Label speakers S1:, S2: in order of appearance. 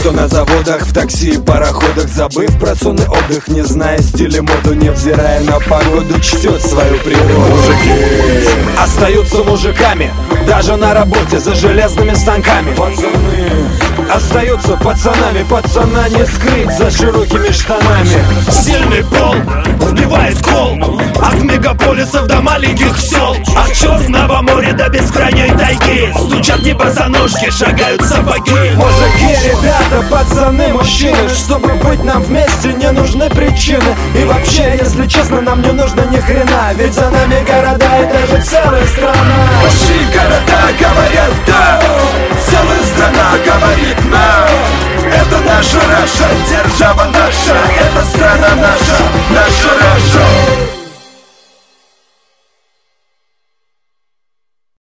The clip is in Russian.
S1: кто на заводах, в такси и пароходах, забыв про сонный отдых, не зная стиля моду, невзирая на погоду, чтет свою природу.
S2: Мужики
S1: остаются мужиками, даже на работе за железными станками.
S2: Пацаны
S1: остаются пацанами, пацана не скрыть за широкими штанами.
S3: Сильный пол вбивает кол от мегаполисов до маленьких сел, от Черного моря до бескрайней тайги. Стучат не босоножки, шагают сапоги.
S1: Мужики, ребята, пацаны, мужчины, чтобы быть нам вместе, не нужны причины. И вообще, если честно, нам не нужно ни хрена, ведь за нами города и даже целая страна.